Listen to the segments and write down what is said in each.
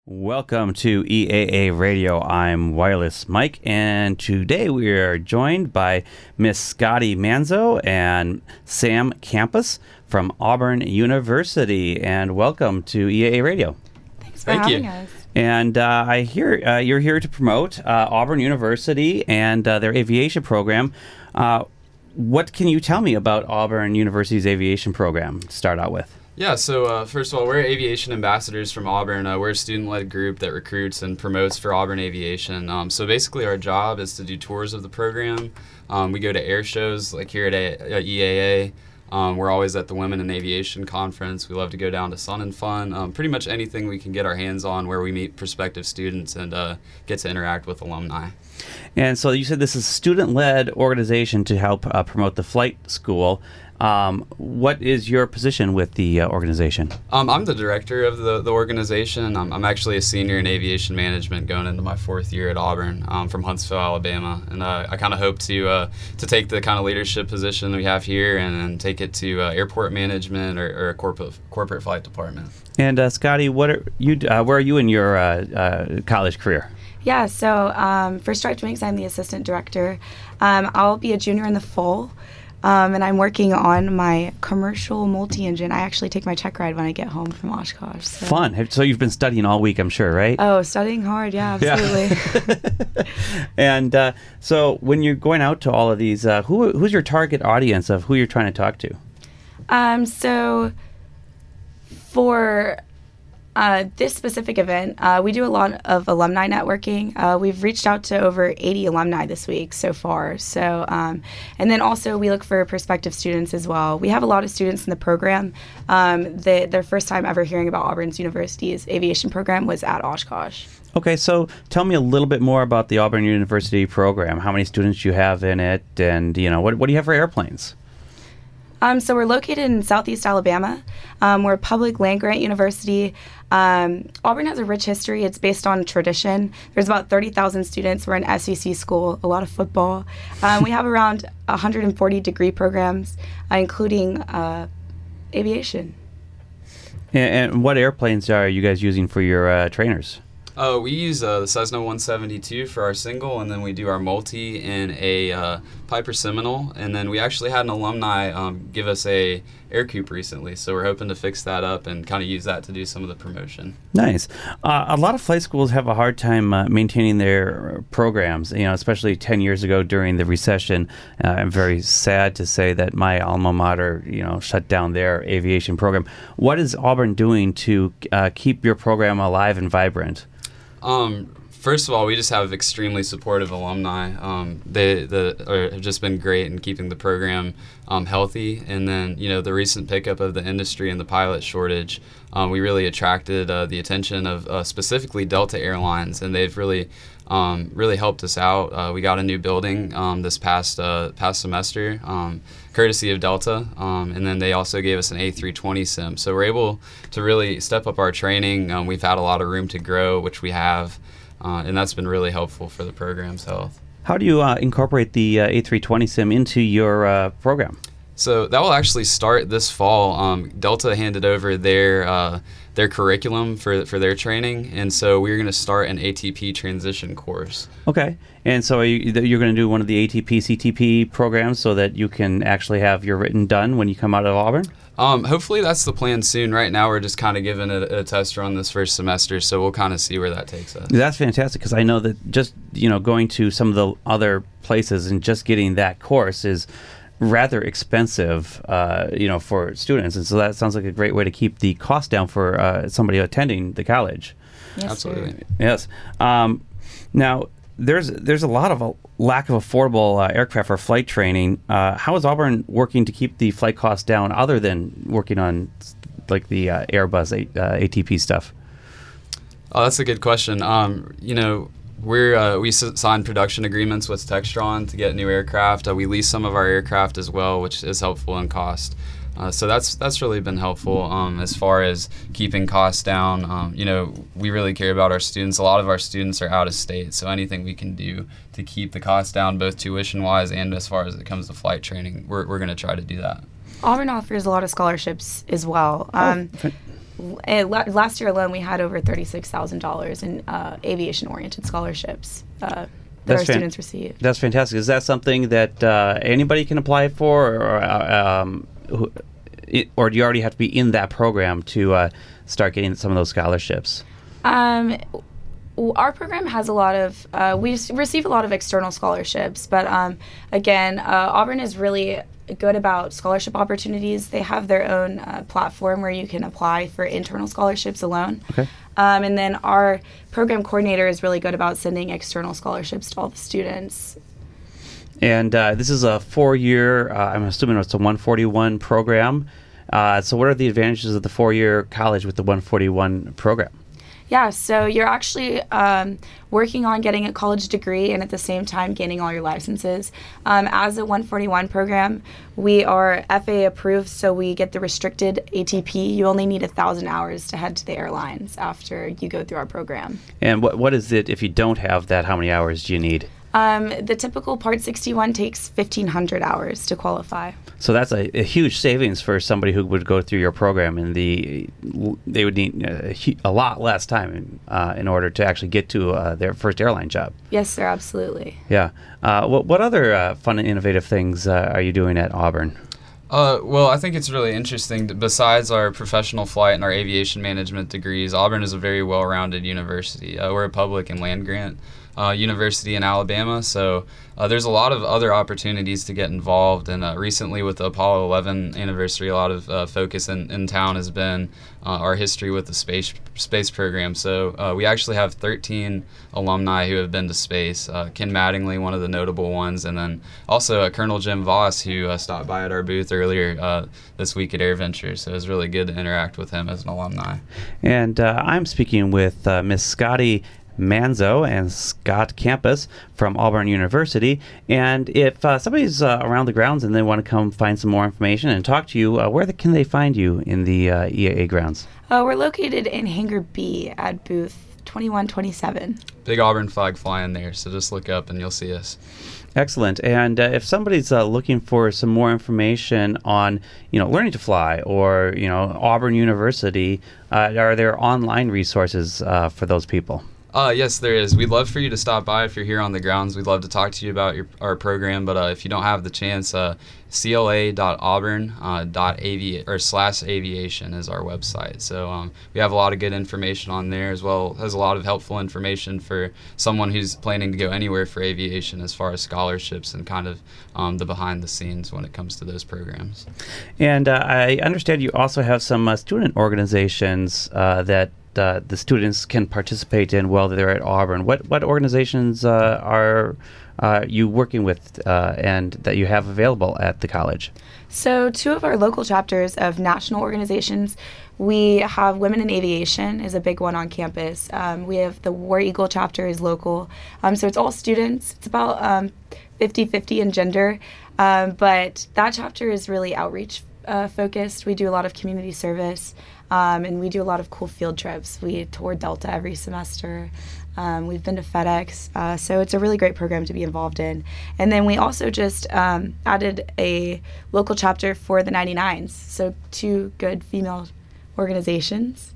Welcome to EAA Radio. I'm Wireless Mike, and today we are joined by Miss Scotty Manzo and Sam Campus from Auburn University. And welcome to EAA Radio. Thanks for having us. And I hear you're here to promote Auburn University and their aviation program. What can you tell me about Auburn University's aviation program to start out with? Yeah, so first of all, we're aviation ambassadors from Auburn. We're a student-led group that recruits and promotes for Auburn Aviation. So basically our job is to do tours of the program. We go to air shows like here at EAA. We're always at the Women in Aviation Conference. We love to go down to Sun and Fun. Pretty much anything we can get our hands on where we meet prospective students and get to interact with alumni. And so you said this is a student-led organization to help promote the flight school. What is your position with the organization? I'm the director of the organization. I'm actually a senior in aviation management going into my fourth year at Auburn. I'm from Huntsville, Alabama, and I kind of hope to take the kind of leadership position we have here and take it to airport management or a corporate flight department. And Scotty, where are you in your college career? Yeah, so for Striped Wings, I'm the assistant director. I'll be a junior in the fall. And I'm working on my commercial multi-engine. I actually take my check ride when I get home from Oshkosh. So. Fun. So you've been studying all week, I'm sure, right? Oh, studying hard. Yeah, absolutely. Yeah. And so when you're going out to all of these, who's your target audience of who you're trying to talk to? So for this specific event, we do a lot of alumni networking. We've reached out to over 80 alumni this week so far. So, and then also we look for prospective students as well. We have a lot of students in the program. Their first time ever hearing about Auburn University's aviation program was at Oshkosh. Okay, so tell me a little bit more about the Auburn University program. How many students you have in it, and what do you have for airplanes? So we're located in Southeast Alabama. We're a public land-grant university. Auburn has a rich history. It's based on tradition. There's about 30,000 students. We're an SEC school, a lot of football. We have around 140 degree programs, including aviation. And what airplanes are you guys using for your trainers? We use the Cessna 172 for our single, and then we do our multi in a Piper Seminole, and then we actually had an alumni give us a Air Coupe recently, so we're hoping to fix that up and kind of use that to do some of the promotion. Nice. A lot of flight schools have a hard time maintaining their programs, especially 10 years ago during the recession. I'm very sad to say that my alma mater, shut down their aviation program. What is Auburn doing to keep your program alive and vibrant? First of all, we just have extremely supportive alumni. They have just been great in keeping the program healthy. And then, the recent pickup of the industry and the pilot shortage, we really attracted the attention of specifically Delta Airlines, and they've really helped us out. We got a new building this past semester, courtesy of Delta, and then they also gave us an A320 sim. So we're able to really step up our training. We've had a lot of room to grow, which we have. And that's been really helpful for the program's health. How do you incorporate the A320 sim into your program? So that will actually start this fall. Delta handed over their curriculum for their training, and so we're going to start an ATP transition course. Okay. And so you're going to do one of the ATP CTP programs so that you can actually have your written done when you come out of Auburn? Hopefully that's the plan soon. Right now we're just kind of giving it a test run this first semester, so we'll kind of see where that takes us. That's fantastic, because I know that just going to some of the other places and just getting that course is rather expensive, for students, and so that sounds like a great way to keep the cost down for somebody attending the college. Yes, absolutely. Sir. Yes. Now, there's a lot of a lack of affordable aircraft for flight training. How is Auburn working to keep the flight costs down, other than working on like the Airbus ATP stuff? Oh, that's a good question. We signed production agreements with Textron to get new aircraft. We lease some of our aircraft as well, which is helpful in cost. So that's really been helpful as far as keeping costs down. We really care about our students. A lot of our students are out of state, so anything we can do to keep the costs down, both tuition-wise and as far as it comes to flight training, we're going to try to do that. Auburn offers a lot of scholarships as well. last year alone, we had over $36,000 in aviation-oriented scholarships that our students received. That's fantastic. Is that something that anybody can apply for, or do you already have to be in that program to start getting some of those scholarships? Our program has a lot of, we receive a lot of external scholarships, but again, Auburn is really good about scholarship opportunities. They have their own platform where you can apply for internal scholarships alone. Okay. And then our program coordinator is really good about sending external scholarships to all the students. And this is a 4-year, I'm assuming it's a 141 program. So what are the advantages of the 4-year college with the 141 program? Yeah, so you're actually working on getting a college degree and at the same time gaining all your licenses. As a 141 program, we are FAA approved, so we get the restricted ATP. You only need 1,000 hours to head to the airlines after you go through our program. And what is it, if you don't have that, how many hours do you need? The typical Part 61 takes 1,500 hours to qualify. So that's a huge savings for somebody who would go through your program, and they would need a lot less time in order to actually get to their first airline job. Yes, sir, absolutely. Yeah. What other fun and innovative things are you doing at Auburn? Well, I think it's really interesting. Besides our professional flight and our aviation management degrees, Auburn is a very well-rounded university. We're a public and land-grant university in Alabama, so there's a lot of other opportunities to get involved. And recently with the Apollo 11 anniversary, a lot of focus in town has been our history with the space program. So we actually have 13 alumni who have been to space. Ken Mattingly, one of the notable ones, and then also Colonel Jim Voss, who stopped by at our booth earlier this week at AirVenture. So it was really good to interact with him as an alumni. And I'm speaking with Miss Scotty Manzo and Scott Campus from Auburn University. And if somebody's around the grounds and they want to come find some more information and talk to you, where can they find you in the EAA grounds? We're located in Hangar B at booth 2127. Big Auburn flag flying there, so just look up and you'll see us. Excellent. And if somebody's looking for some more information on, learning to fly or, Auburn University, are there online resources for those people? Yes, there is. We'd love for you to stop by if you're here on the grounds. We'd love to talk to you about our program, but if you don't have the chance, cla.auburn.aviation is our website. So we have a lot of good information on there, as well as a lot of helpful information for someone who's planning to go anywhere for aviation as far as scholarships and kind of the behind the scenes when it comes to those programs. And I understand you also have some student organizations that the students can participate in while they're at Auburn. What organizations are you working with and that you have available at the college? So 2 of our local chapters of national organizations, we have Women in Aviation is a big one on campus. We have the War Eagle chapter is local. So it's all students. It's about 50-50 in gender. But that chapter is really outreach focused. We do a lot of community service. And we do a lot of cool field trips. We tour Delta every semester. We've been to FedEx. So it's a really great program to be involved in. And then we also just added a local chapter for the 99s. So 2 good female organizations.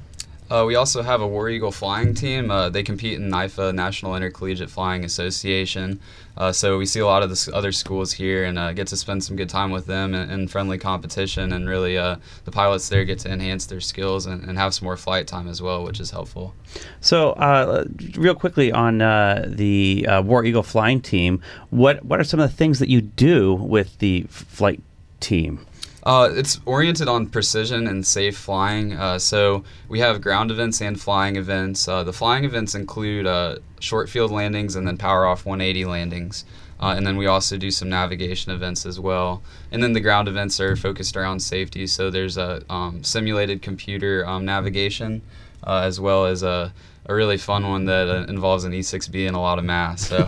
We also have a War Eagle flying team. They compete in NIFA, National Intercollegiate Flying Association. So we see a lot of the other schools here and get to spend some good time with them in friendly competition. And really, the pilots there get to enhance their skills and have some more flight time as well, which is helpful. So real quickly on the War Eagle flying team, what are some of the things that you do with the flight team? It's oriented on precision and safe flying. So we have ground events and flying events. The flying events include short field landings and then power off 180 landings. And then we also do some navigation events as well. And then the ground events are focused around safety. So there's a simulated computer navigation as well as a really fun one that involves an E6B and a lot of math. So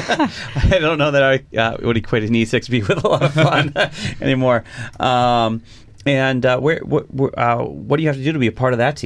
I don't know that I would equate an E6B with a lot of fun anymore. And what do you have to do to be a part of that team?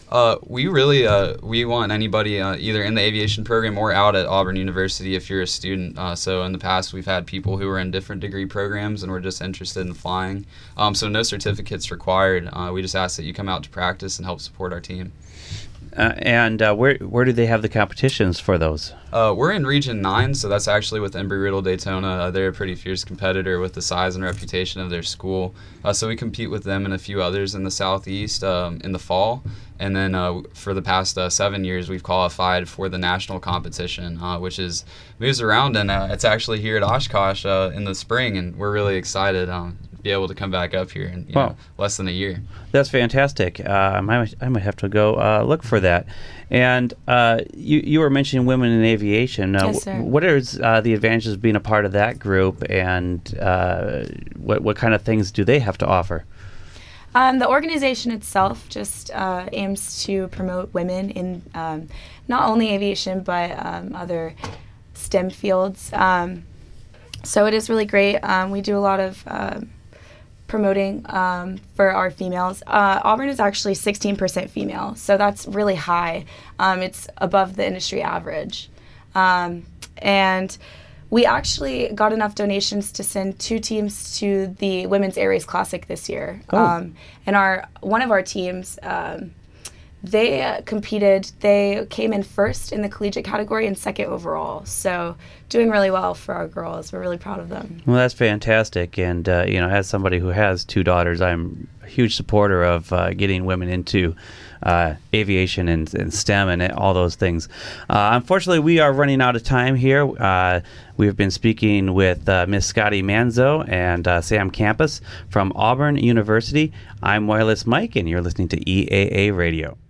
We really we want anybody either in the aviation program or out at Auburn University if you're a student. So in the past, we've had people who were in different degree programs and were just interested in flying. So no certificates required. We just ask that you come out to practice and help support our team. And where do they have the competitions for those? We're in Region 9, so that's actually with Embry-Riddle Daytona. They're a pretty fierce competitor with the size and reputation of their school. So we compete with them and a few others in the Southeast in the fall. And then for the past 7 years, we've qualified for the national competition, which moves around, and it's actually here at Oshkosh in the spring, and we're really excited to be able to come back up here in less than a year. That's fantastic. I might have to go look for that. And you were mentioning women in aviation. Yes, sir. What is the advantages of being a part of that group, and what kind of things do they have to offer? The organization itself just aims to promote women in not only aviation but other STEM fields. So it is really great. We do a lot of promoting for our females. Auburn is actually 16% female, so that's really high. It's above the industry average. And we actually got enough donations to send 2 teams to the Women's Air Race Classic this year. Oh. And one of our teams, they competed. They came in first in the collegiate category and second overall. So doing really well for our girls. We're really proud of them. Well, that's fantastic. And, as somebody who has 2 daughters, I'm a huge supporter of getting women into aviation and STEM and all those things. Unfortunately, we are running out of time here. We've been speaking with Miss Scotty Manzo and Sam Campus from Auburn University. I'm Wireless Mike, and you're listening to EAA Radio.